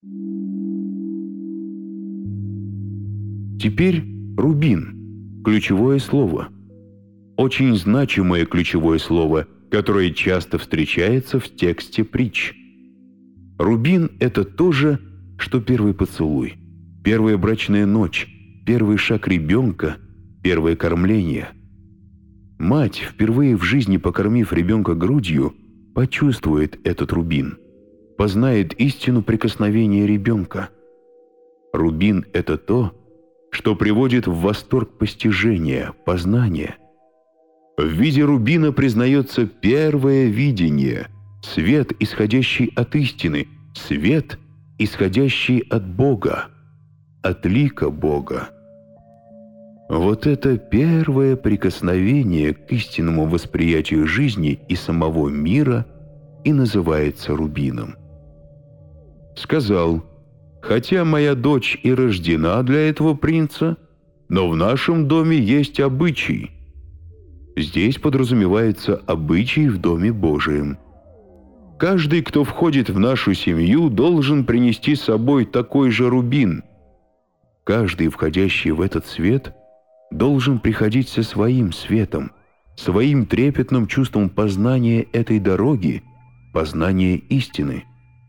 Теперь рубин – ключевое слово. Очень значимое ключевое слово, которое часто встречается в тексте притч. Рубин – это то же, что первый поцелуй, первая брачная ночь, первый шаг ребенка, первое кормление. Мать, впервые в жизни покормив ребенка грудью, почувствует этот рубин, познает истину прикосновения ребенка. Рубин – это то, что приводит в восторг постижения, познания. В виде рубина признается первое видение, свет, исходящий от истины, свет, исходящий от Бога, от лика Бога. Вот это первое прикосновение к истинному восприятию жизни и самого мира и называется рубином. Сказал: «Хотя моя дочь и рождена для этого принца, но в нашем доме есть обычай». Здесь подразумевается обычай в Доме Божием. Каждый, кто входит в нашу семью, должен принести с собой такой же рубин. Каждый, входящий в этот свет, должен приходить со своим светом, своим трепетным чувством познания этой дороги, познания истины.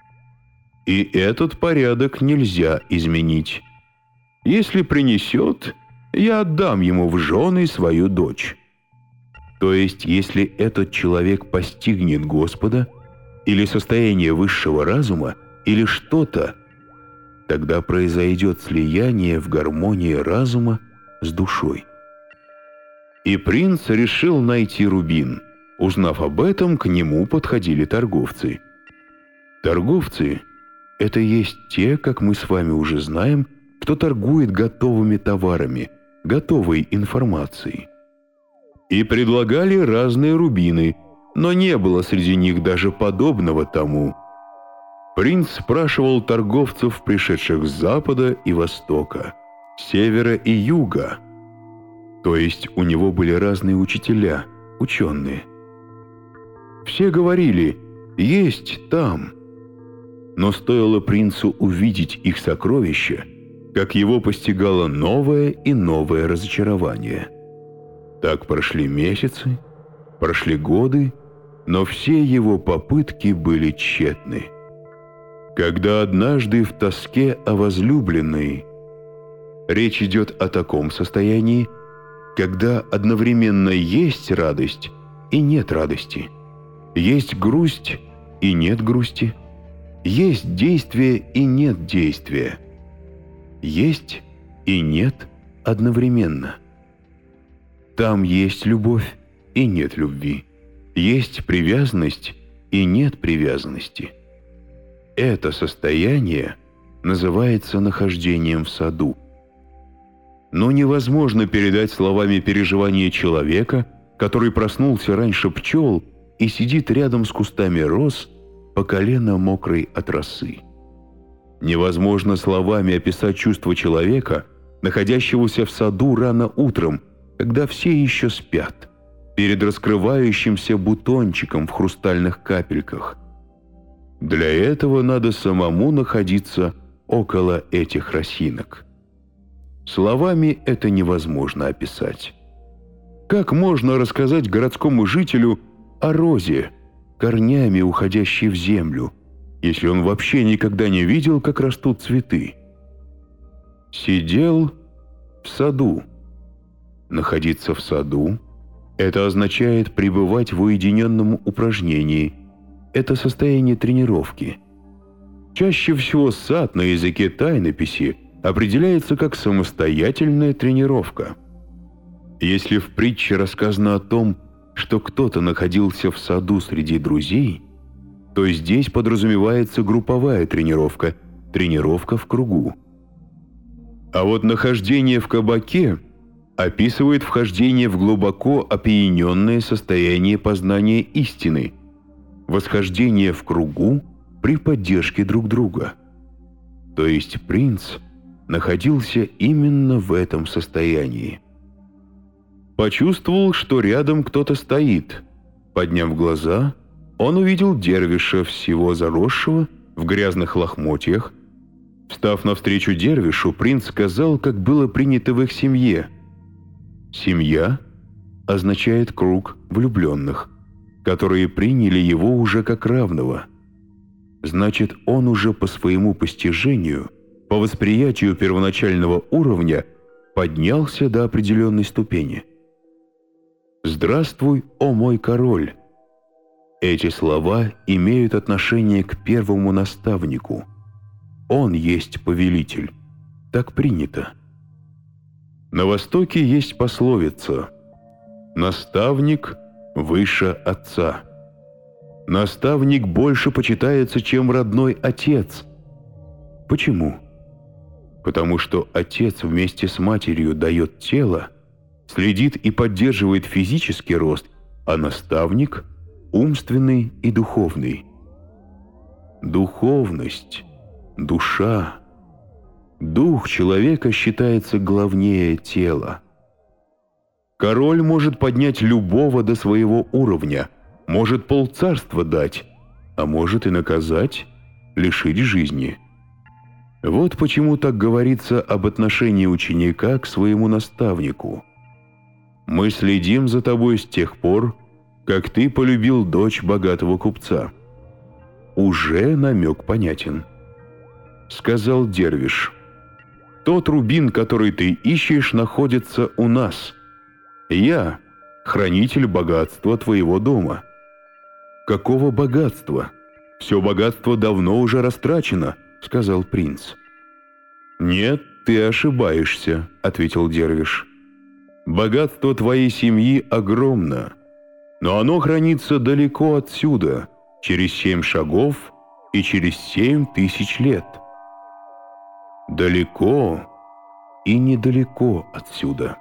И этот порядок нельзя изменить. Если принесет, я отдам ему в жены свою дочь. То есть, если этот человек постигнет Господа, или состояние высшего разума, или что-то, тогда произойдет слияние в гармонии разума с душой. И принц решил найти рубин. Узнав об этом, к нему подходили торговцы. Торговцы – это есть те, как мы с вами уже знаем, кто торгует готовыми товарами, готовой информацией. И предлагали разные рубины, но не было среди них даже подобного тому. Принц спрашивал торговцев, пришедших с запада и востока, севера и юга. То есть у него были разные учителя, ученые. Все говорили: «Есть там». Но стоило принцу увидеть их сокровища, как его постигало новое и новое разочарование. Так прошли месяцы, прошли годы, но все его попытки были тщетны. Когда однажды в тоске о возлюбленной, речь идет о таком состоянии, когда одновременно есть радость и нет радости, есть грусть и нет грусти, есть действие и нет действия, есть и нет одновременно. Там есть любовь и нет любви, есть привязанность и нет привязанности. Это состояние называется нахождением в саду. Но невозможно передать словами переживания человека, который проснулся раньше пчел и сидит рядом с кустами роз, по колено мокрой от росы. Невозможно словами описать чувство человека, находящегося в саду рано утром, когда все еще спят, перед раскрывающимся бутончиком в хрустальных капельках. Для этого надо самому находиться около этих росинок. Словами это невозможно описать. Как можно рассказать городскому жителю о розе, корнями уходящей в землю, если он вообще никогда не видел, как растут цветы? Сидел в саду. Находиться в саду – это означает пребывать в уединенном упражнении. Это состояние тренировки. Чаще всего сад на языке тайнописи определяется как самостоятельная тренировка. Если в притче рассказано о том, что кто-то находился в саду среди друзей, то здесь подразумевается групповая тренировка, тренировка в кругу. А вот нахождение в кабаке описывает вхождение в глубоко опьяненное состояние познания истины, восхождение в кругу при поддержке друг друга. То есть принц находился именно в этом состоянии. Почувствовал, что рядом кто-то стоит. Подняв глаза, он увидел дервиша, всего заросшего, в грязных лохмотьях, Встав навстречу дервишу, принц сказал, как было принято в их семье. Семья означает круг влюбленных, которые приняли его уже как равного. Значит, он уже по своему постижению, по восприятию первоначального уровня, поднялся до определенной ступени. «Здравствуй, о мой король!» Эти слова имеют отношение к первому наставнику. Он есть повелитель. Так принято. На Востоке есть пословица «Наставник выше отца». Наставник больше почитается, чем родной отец. Почему? Потому что отец вместе с матерью дает тело, следит и поддерживает физический рост, а наставник – умственный и духовный. Духовность, душа, дух человека считается главнее тела. Король может поднять любого до своего уровня, может полцарства дать, а может и наказать, лишить жизни. Вот почему так говорится об отношении ученика к своему наставнику. «Мы следим за тобой с тех пор, как ты полюбил дочь богатого купца». Уже намек понятен. Сказал дервиш: «Тот рубин, который ты ищешь, находится у нас. Я — хранитель богатства твоего дома». «Какого богатства? Все богатство давно уже растрачено», — сказал принц. «Нет, ты ошибаешься», — ответил дервиш. «Богатство твоей семьи огромно, но оно хранится далеко отсюда, через 7 шагов и через 7000 лет». Далеко и недалеко отсюда.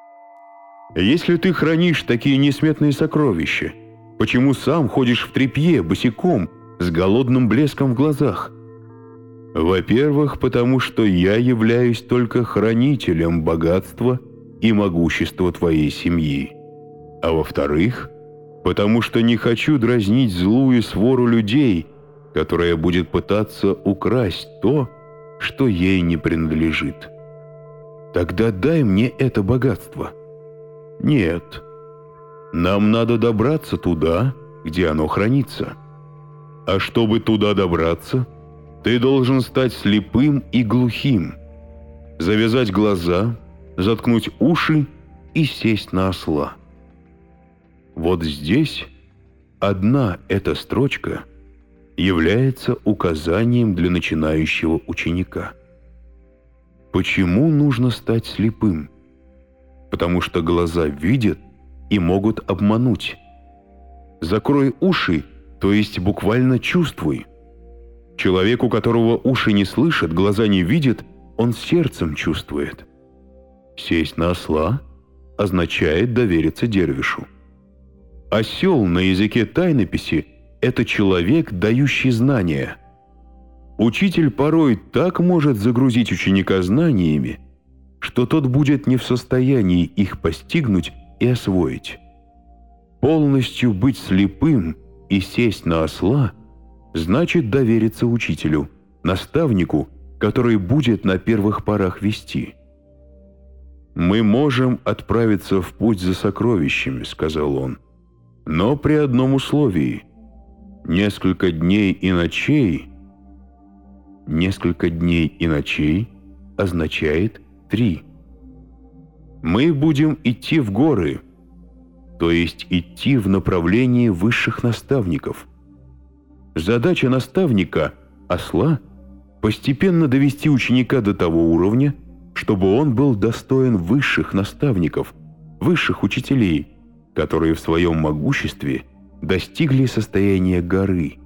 Если ты хранишь такие несметные сокровища, почему сам ходишь в тряпье, босиком, с голодным блеском в глазах? Во-первых, потому что я являюсь только хранителем богатства и могущества твоей семьи. А во-вторых, потому что не хочу дразнить злую свору людей, которая будет пытаться украсть то, что ей не принадлежит. Тогда дай мне это богатство. Нет, нам надо добраться туда, где оно хранится. А чтобы туда добраться, ты должен стать слепым и глухим, завязать глаза, заткнуть уши и сесть на осла. Вот здесь одна эта строчка является указанием для начинающего ученика. Почему нужно стать слепым? Потому что глаза видят и могут обмануть. Закрой уши, то есть буквально чувствуй. Человек, у которого уши не слышат, глаза не видят, он сердцем чувствует. Сесть на осла означает довериться дервишу. Осел на языке тайнописи – это человек, дающий знания. Учитель порой так может загрузить ученика знаниями, что тот будет не в состоянии их постигнуть и освоить. Полностью быть слепым и сесть на осла значит довериться учителю, наставнику, который будет на первых порах вести. «Мы можем отправиться в путь за сокровищами», — сказал он, — «но при одном условии. Несколько дней и ночей...» Несколько дней и ночей означает 3. Мы будем идти в горы, то есть идти в направлении высших наставников. Задача наставника, осла, постепенно довести ученика до того уровня, чтобы он был достоин высших наставников, высших учителей, которые в своем могуществе достигли состояния горы.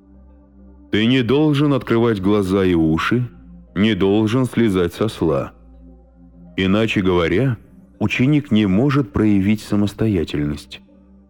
Ты не должен открывать глаза и уши, не должен слезать с осла. Иначе говоря, ученик не может проявить самостоятельность.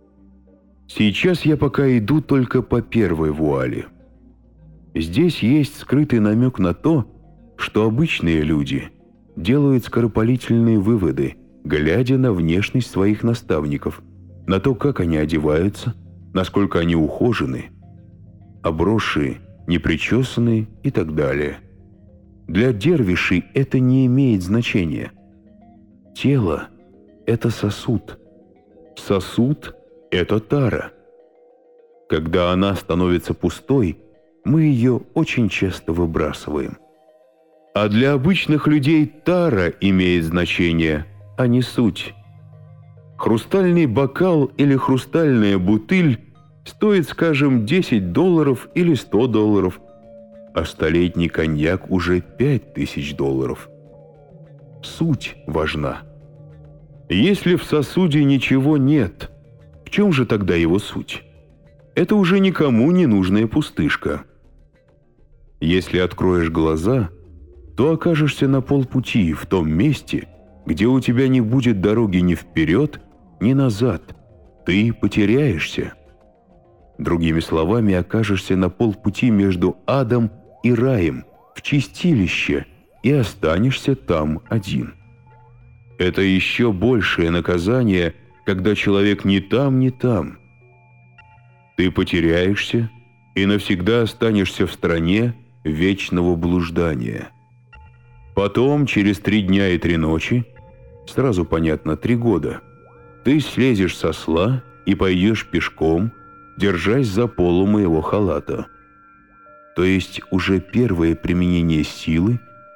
Сейчас я пока иду только по первой вуале. Здесь есть скрытый намек на то, что обычные люди делают скоропалительные выводы, глядя на внешность своих наставников, на то, как они одеваются, насколько они ухожены, обросшие, непричесанные и так далее. Для дервишей это не имеет значения. Тело – это сосуд. Сосуд – это тара. Когда она становится пустой, мы ее очень часто выбрасываем. А для обычных людей тара имеет значение, а не суть. Хрустальный бокал или хрустальная бутыль стоит, скажем, $10 или $100, а столетний коньяк уже $5000. Суть важна. Если в сосуде ничего нет, в чем же тогда его суть? Это уже никому не нужная пустышка. Если откроешь глаза, то окажешься на полпути в том месте, где у тебя не будет дороги ни вперед, ни назад. Ты потеряешься. Другими словами, окажешься на полпути между адом и раем, в чистилище, и останешься там один. Это еще большее наказание, когда человек ни там, ни там. Ты потеряешься и навсегда останешься в стране вечного блуждания. Потом, через 3 дня и 3 ночи, сразу понятно, 3 года, ты слезешь с осла и пойдешь пешком, держась за полу моего халата. То есть уже первое применение силы,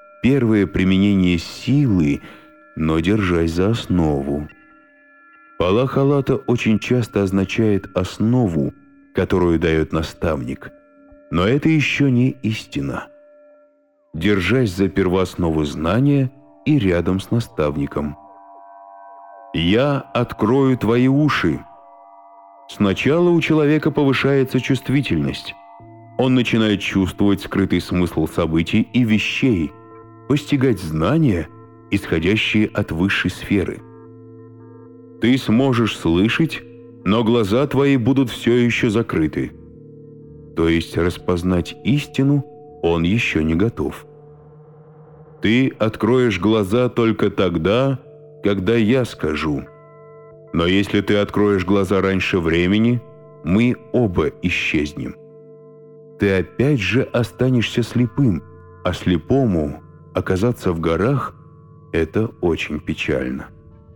но держась за основу. Пола халата очень часто означает основу, которую дает наставник, но это еще не истина. Держась за первооснову знания и рядом с наставником. «Я открою твои уши». Сначала у человека повышается чувствительность. Он начинает чувствовать скрытый смысл событий и вещей, постигать знания, исходящие от высшей сферы. Ты сможешь слышать, но глаза твои будут все еще закрыты. То есть распознать истину он еще не готов. Ты откроешь глаза только тогда, когда я скажу. Но если ты откроешь глаза раньше времени, мы оба исчезнем. Ты опять же останешься слепым, а слепому оказаться в горах – это очень печально.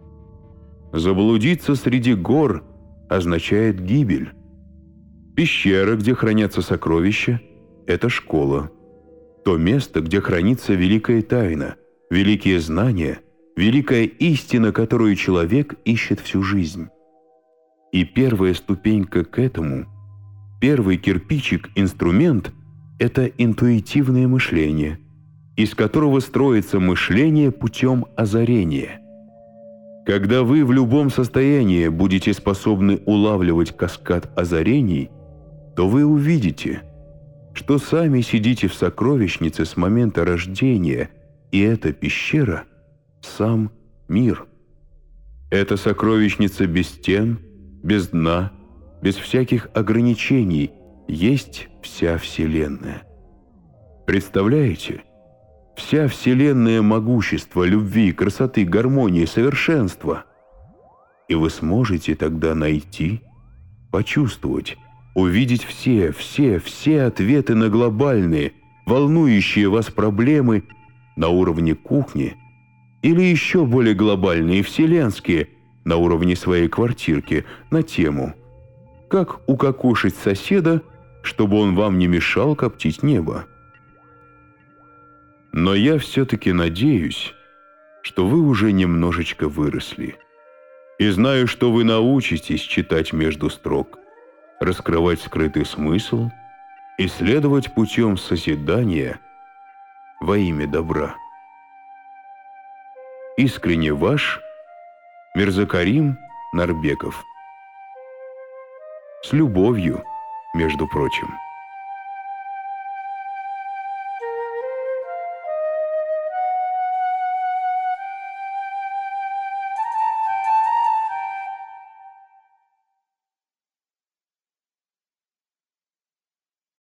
Заблудиться среди гор означает гибель. Пещера, где хранятся сокровища – это школа. То место, где хранится великая тайна, великие знания, великая истина, которую человек ищет всю жизнь. И первая ступенька к этому, первый кирпичик, инструмент – это интуитивное мышление, из которого строится мышление путем озарения. Когда вы в любом состоянии будете способны улавливать каскад озарений, то вы увидите, что сами сидите в сокровищнице с момента рождения, и эта пещера – сам мир. Эта сокровищница без стен, без дна, без всяких ограничений, есть вся Вселенная. Представляете? Вся Вселенная могущества, любви, красоты, гармонии, совершенства. И вы сможете тогда найти, почувствовать, увидеть все ответы на глобальные, волнующие вас проблемы на уровне кухни или еще более глобальные, вселенские, на уровне своей квартирки, на тему «Как укокошить соседа, чтобы он вам не мешал коптить небо?». Но я все-таки надеюсь, что вы уже немножечко выросли. И знаю, что вы научитесь читать между строк, раскрывать скрытый смысл, исследовать путем созидания во имя добра. Искренне ваш Мирзакарим Нарбеков. С любовью, между прочим.